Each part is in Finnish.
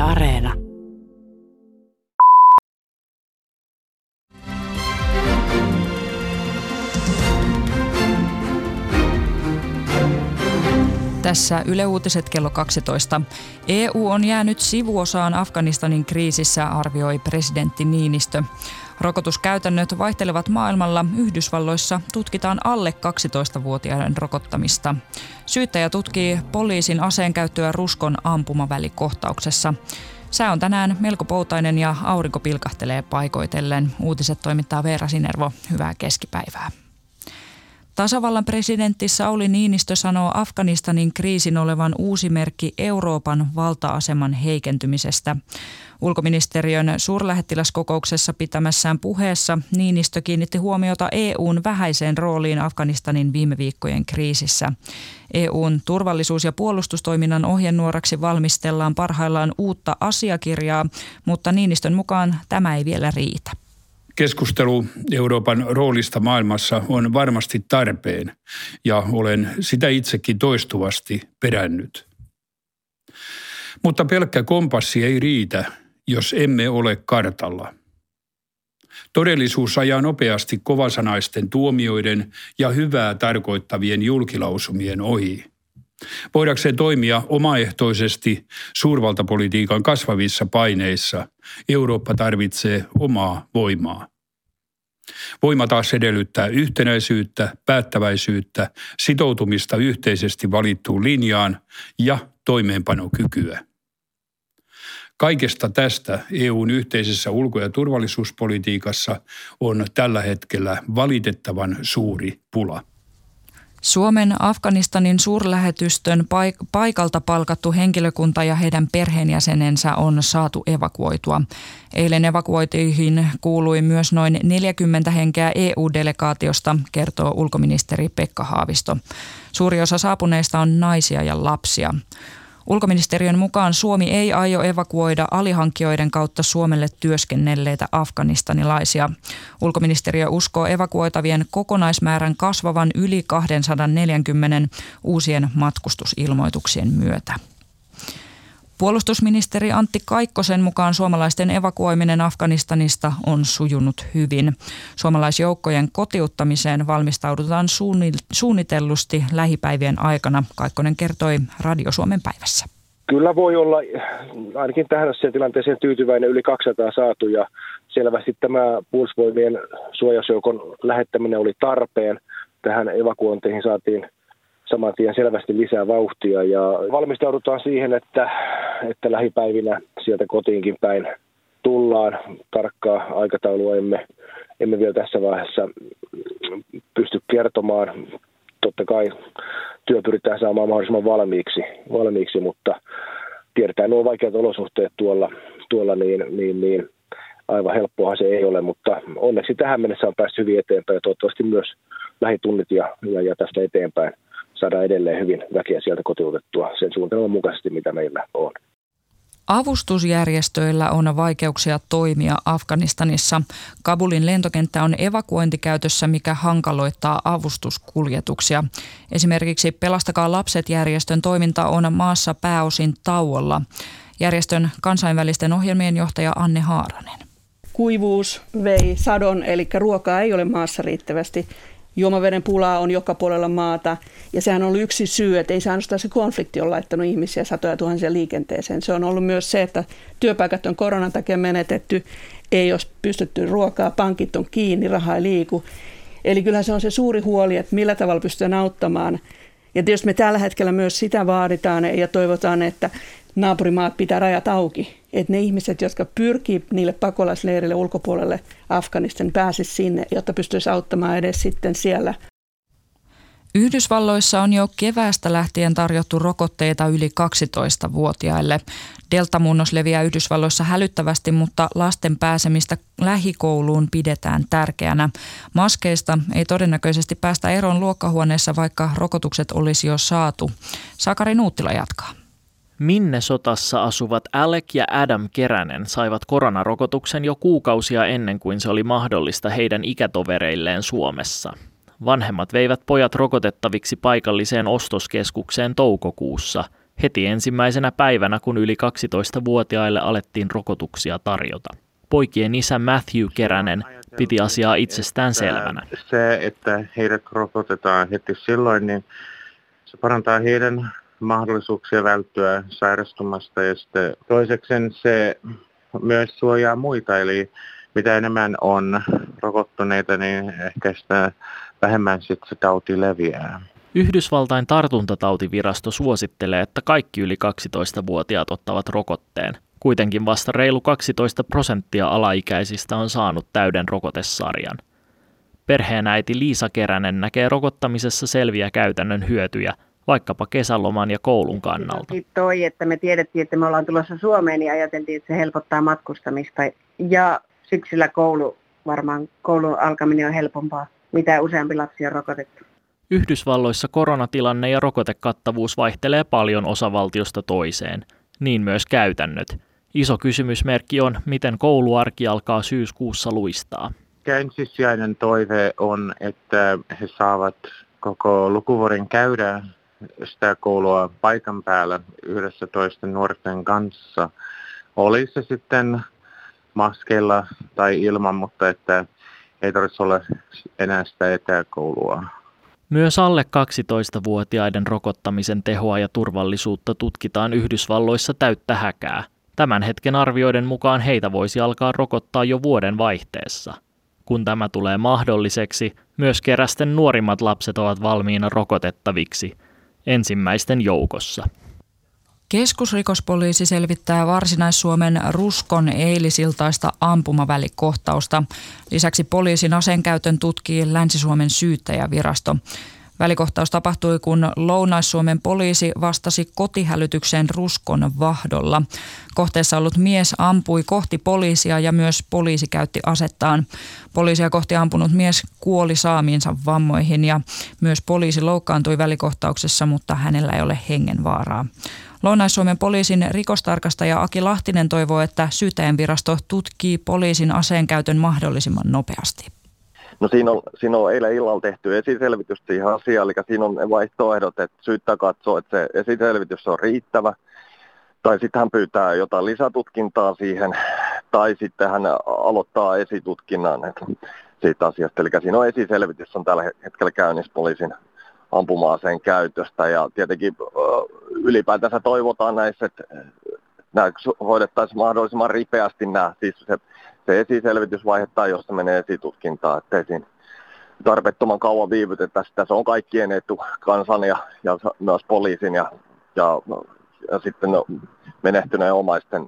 Areena. Tässä Yle Uutiset kello 12. EU on jäänyt sivuosaan Afganistanin kriisissä, arvioi presidentti Niinistö. Rokotuskäytännöt vaihtelevat maailmalla. Yhdysvalloissa tutkitaan alle 12-vuotiaiden rokottamista. Syyttäjä tutkii poliisin aseenkäyttöä Ruskon ampumavälikohtauksessa. Sää on tänään melko poutainen ja aurinko pilkahtelee paikoitellen. Uutiset toimittaa Veera Sinervo. Hyvää keskipäivää. Tasavallan presidentti Sauli Niinistö sanoo Afganistanin kriisin olevan uusi merkki Euroopan valta-aseman heikentymisestä. Ulkoministeriön suurlähettiläskokouksessa pitämässään puheessa Niinistö kiinnitti huomiota EUn vähäiseen rooliin Afganistanin viime viikkojen kriisissä. EUn turvallisuus- ja puolustustoiminnan ohjenuoraksi valmistellaan parhaillaan uutta asiakirjaa, mutta Niinistön mukaan tämä ei vielä riitä. Keskustelu Euroopan roolista maailmassa on varmasti tarpeen ja olen sitä itsekin toistuvasti perännyt. Mutta pelkkä kompassi ei riitä, jos emme ole kartalla. Todellisuus ajaa nopeasti kovasanaisten tuomioiden ja hyvää tarkoittavien julkilausumien ohi. Voidakseen toimia omaehtoisesti suurvaltapolitiikan kasvavissa paineissa, Eurooppa tarvitsee omaa voimaa. Voima taas edellyttää yhtenäisyyttä, päättäväisyyttä, sitoutumista yhteisesti valittuun linjaan ja toimeenpanokykyä. Kaikesta tästä EUn yhteisessä ulko- ja turvallisuuspolitiikassa on tällä hetkellä valitettavan suuri pula. Suomen Afganistanin suurlähetystön paikalta palkattu henkilökunta ja heidän perheenjäsenensä on saatu evakuoitua. Eilen evakuoituihin kuului myös noin 40 henkeä EU-delegaatiosta, kertoo ulkoministeri Pekka Haavisto. Suuri osa saapuneista on naisia ja lapsia. Ulkoministeriön mukaan Suomi ei aio evakuoida alihankkijoiden kautta Suomelle työskennelleitä afganistanilaisia. Ulkoministeriö uskoo evakuoitavien kokonaismäärän kasvavan yli 240 uusien matkustusilmoituksien myötä. Puolustusministeri Antti Kaikkosen mukaan suomalaisten evakuoiminen Afganistanista on sujunut hyvin. Suomalaisjoukkojen kotiuttamiseen valmistaudutaan suunnitellusti lähipäivien aikana, Kaikkonen kertoi Radio Suomen päivässä. Kyllä voi olla ainakin tähän tilanteeseen tyytyväinen, yli 200 saatu ja selvästi tämä puolustusvoimien suojausjoukon lähettäminen oli tarpeen. Tähän evakuointeihin saatiin saman tien selvästi lisää vauhtia ja valmistaudutaan siihen, että lähipäivinä sieltä kotiinkin päin tullaan. Tarkkaa aikataulua emme vielä tässä vaiheessa pysty kertomaan. Totta kai työ pyritään saamaan mahdollisimman valmiiksi, mutta tiedetään nuo vaikeat olosuhteet tuolla niin aivan helppoahan se ei ole, mutta onneksi tähän mennessä on päässyt hyvin eteenpäin ja toivottavasti myös lähitunnit ja tästä eteenpäin saadaan edelleen hyvin väkeä sieltä kotiutettua sen suunnitelman mukaisesti, mitä meillä on. Avustusjärjestöillä on vaikeuksia toimia Afganistanissa. Kabulin lentokenttä on evakuointikäytössä, mikä hankaloittaa avustuskuljetuksia. Esimerkiksi Pelastakaa lapset -järjestön toiminta on maassa pääosin tauolla. Järjestön kansainvälisten ohjelmien johtaja Anne Haaranen. Kuivuus vei sadon, eli ruokaa ei ole maassa riittävästi. Juomaveden pulaa on joka puolella maata ja sehän on ollut yksi syy, että ei se ainoastaan se konflikti ole laittanut ihmisiä satoja tuhansia liikenteeseen. Se on ollut myös se, että työpaikat on koronan takia menetetty, ei ole pystytty ruokaa, pankit on kiinni, raha ei liiku. Eli kyllä se on se suuri huoli, että millä tavalla pystytään auttamaan. Ja tietysti me tällä hetkellä myös sitä vaaditaan ja toivotaan, että naapurimaat pitää rajat auki. Että ne ihmiset, jotka pyrkii niille pakolaisleirille ulkopuolelle Afganistan, pääsisi sinne, jotta pystyisi auttamaan edes sitten siellä. Yhdysvalloissa on jo keväästä lähtien tarjottu rokotteita yli 12-vuotiaille. Delta-muunnos leviää Yhdysvalloissa hälyttävästi, mutta lasten pääsemistä lähikouluun pidetään tärkeänä. Maskeista ei todennäköisesti päästä eroon luokkahuoneessa, vaikka rokotukset olisi jo saatu. Sakari Nuuttila jatkaa. Minnesotassa asuvat Alec ja Adam Keränen saivat koronarokotuksen jo kuukausia ennen kuin se oli mahdollista heidän ikätovereilleen Suomessa. Vanhemmat veivät pojat rokotettaviksi paikalliseen ostoskeskukseen toukokuussa. heti ensimmäisenä päivänä, kun yli 12-vuotiaille alettiin rokotuksia tarjota. Poikien isä Matthew Keränen piti asiaa itsestään selvänä. Se, että heidät rokotetaan heti silloin, niin se parantaa heidän mahdollisuuksia välttyä sairastumasta. Ja sitten toisekseen se myös suojaa muita, eli mitä enemmän on rokottuneita, niin ehkä sitä vähemmän sitten se tauti leviää. Yhdysvaltain tartuntatautivirasto suosittelee, että kaikki yli 12-vuotiaat ottavat rokotteen. Kuitenkin vasta reilu 12% alaikäisistä on saanut täyden rokotesarjan. Perheenäiti Liisa Keränen näkee rokottamisessa selviä käytännön hyötyjä, vaikkapa kesäloman ja koulun kannalta. Että me tiedettiin, että me ollaan tulossa Suomeen, niin ajateltiin, että se helpottaa matkustamista. Ja syksyllä koulun alkaminen on helpompaa, mitä useampi lapsi on rokotettu. Yhdysvalloissa koronatilanne ja rokotekattavuus vaihtelee paljon osavaltiosta toiseen, niin myös käytännöt. Iso kysymysmerkki on, miten kouluarki alkaa syyskuussa luistaa. Ensisijainen toive on, että he saavat koko lukuvuoden käydä sitä koulua paikan päällä yhdessä toisten nuorten kanssa. Oli se sitten maskeilla tai ilman, mutta että ei tarvitse olla enää sitä etäkoulua. Myös alle 12-vuotiaiden rokottamisen tehoa ja turvallisuutta tutkitaan Yhdysvalloissa täyttä häkää. Tämän hetken arvioiden mukaan heitä voisi alkaa rokottaa jo vuoden vaihteessa. Kun tämä tulee mahdolliseksi, myös Kerästen nuorimmat lapset ovat valmiina rokotettaviksi, ensimmäisten joukossa. Keskusrikospoliisi selvittää Varsinais-Suomen Ruskon eilisiltaista ampumavälikohtausta. Lisäksi poliisin aseenkäytön tutkii Länsi-Suomen syyttäjävirasto. Välikohtaus tapahtui, kun Lounais-Suomen poliisi vastasi kotihälytykseen Ruskon Vahdolla. Kohteessa ollut mies ampui kohti poliisia ja myös poliisi käytti asettaan. Poliisia kohti ampunut mies kuoli saamiinsa vammoihin ja myös poliisi loukkaantui välikohtauksessa, mutta hänellä ei ole hengenvaaraa. Lounais-Suomen poliisin rikostarkastaja Aki Lahtinen toivoo, että syyttäjänvirasto tutkii poliisin aseenkäytön mahdollisimman nopeasti. No siinä on eilen illalla tehty esiselvitys siihen asiaan, eli siinä on vaihtoehdot, että syyttäjä katsoo, että se esiselvitys on riittävä, tai sitten hän pyytää jotain lisätutkintaa siihen, tai sitten hän aloittaa esitutkinnan siitä asiasta. Eli siinä on esiselvitys, on tällä hetkellä käynnissä poliisin ampuma-aseen käytöstä, ja tietenkin ylipäätänsä toivotaan näissä, että nämä hoidettaisiin mahdollisimman ripeästi siis se esiselvitysvaihe tai jos se menee esitutkintaan, ettei siinä tarpeettoman kauan viivytetä sitä. Se on kaikkien etu, kansan ja myös poliisin ja sitten menehtyneen omaisten.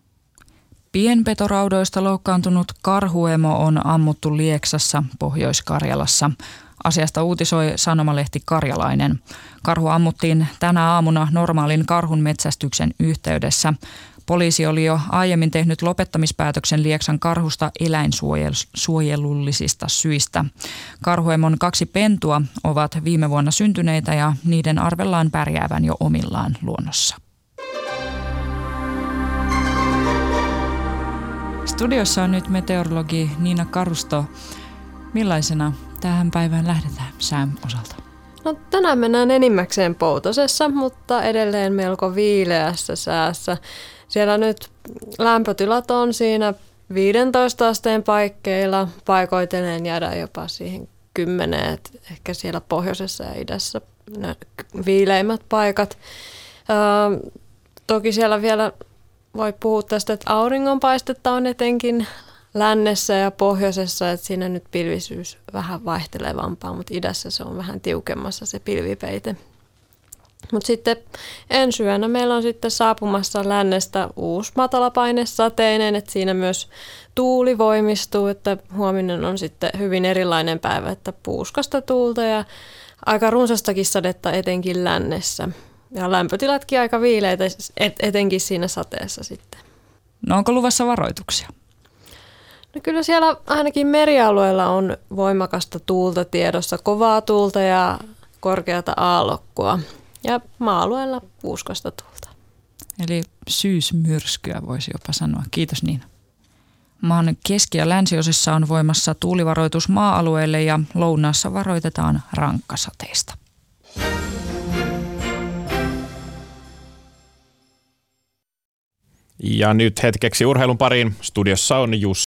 Pienpetoraudoista loukkaantunut karhuemo on ammuttu Lieksassa, Pohjois-Karjalassa. Asiasta uutisoi sanomalehti Karjalainen. Karhu ammuttiin tänä aamuna normaalin karhun metsästyksen yhteydessä. Poliisi oli jo aiemmin tehnyt lopettamispäätöksen Lieksan karhusta eläinsuojelullisista syistä. Karhuemon 2 pentua ovat viime vuonna syntyneitä ja niiden arvellaan pärjäävän jo omillaan luonnossa. Studiossa on nyt meteorologi Niina Karusto. Millaisena tähän päivään lähdetään sään osalta? No, tänään mennään enimmäkseen poutosessa, mutta edelleen melko viileässä säässä. Siellä nyt lämpötilat on siinä 15 asteen paikkeilla, paikoitellen jäädään jopa siihen 10, ehkä siellä pohjoisessa ja idässä ne viileimmät paikat. Toki siellä vielä voi puhua tästä, että auringonpaistetta on etenkin lännessä ja pohjoisessa, että siinä nyt pilvisyys vähän vaihtelevampaa, mutta idässä se on vähän tiukemmassa se pilvipeite. Mutta sitten ensi yönä meillä on sitten saapumassa lännestä uusi matalapainesateinen, että siinä myös tuuli voimistuu, että huominen on sitten hyvin erilainen päivä, että puuskasta tuulta ja aika runsastakin sadetta etenkin lännessä. Ja lämpötilatkin aika viileitä, etenkin siinä sateessa sitten. No onko luvassa varoituksia? No kyllä siellä ainakin merialueella on voimakasta tuulta tiedossa, kovaa tuulta ja korkeata aallokkoa. Ja maa-alueella puuskasta tuulta. Eli syysmyrskyä voisi jopa sanoa. Kiitos Niina. Maan keski- ja länsiosissa on voimassa tuulivaroitus maa-alueelle ja lounaassa varoitetaan rankkasateista. Ja nyt hetkeksi urheilun pariin. Studiossa on Jussi